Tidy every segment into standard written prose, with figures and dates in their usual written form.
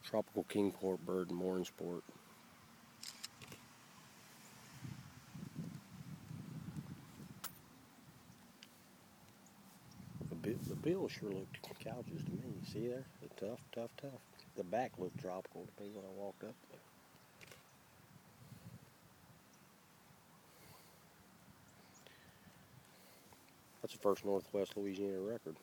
Tropical kingport bird in Mooringsport. The bill sure looked couches to me. See there? Tough, tough, tough. The back looked tropical to me when I walked up there. That's the first Northwest Louisiana record.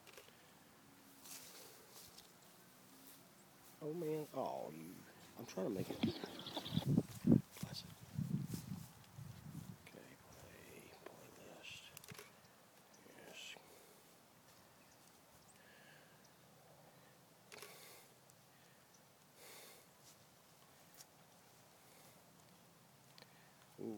Oh man, oh you! I'm trying to make it. Bless it. Okay, playlist. Yes. Ooh.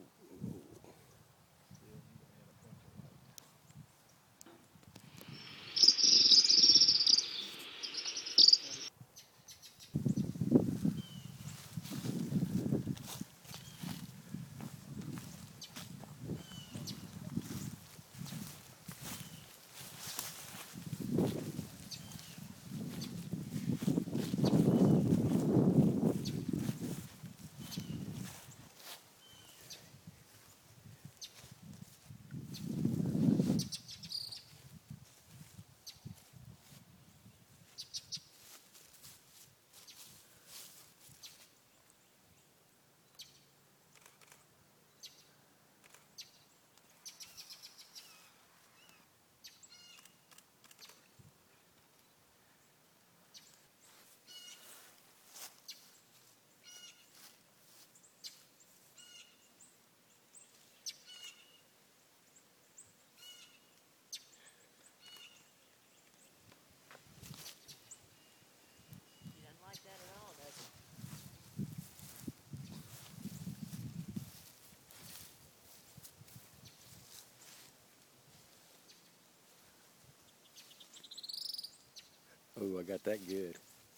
Oh, I got that good.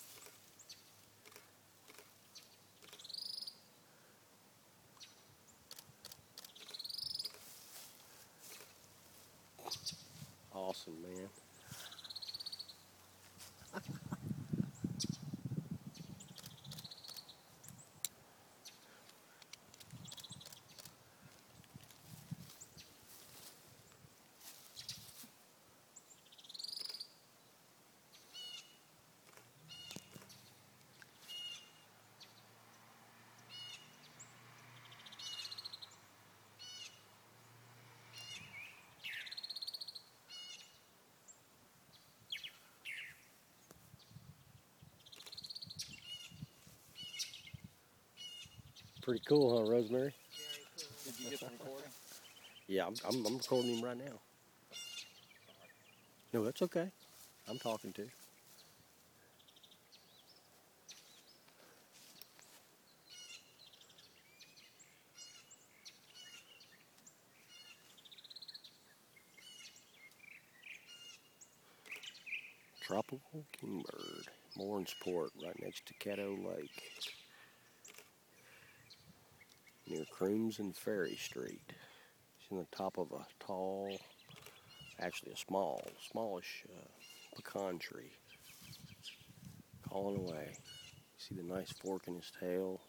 Awesome, man. Pretty cool, huh, Rosemary? Very cool. Did you get the recording? Yeah, I'm recording him right now. No, that's okay. I'm talking to. Tropical kingbird, Mooringsport, right next to Caddo Lake, near Crooms and Ferry Street. It's in the top of a tall, actually a smallish pecan tree, calling away. See the nice fork in his tail.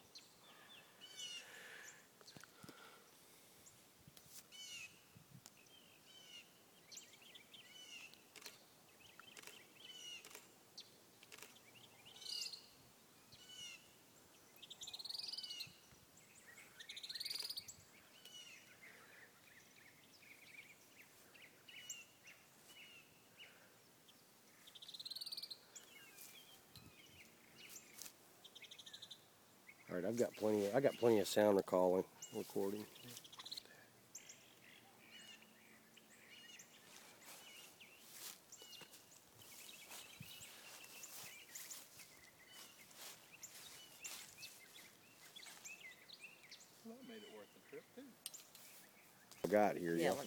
All right, I got plenty of sound recording. Well, that made it worth the trip, too. I got here, Yeah, yeah.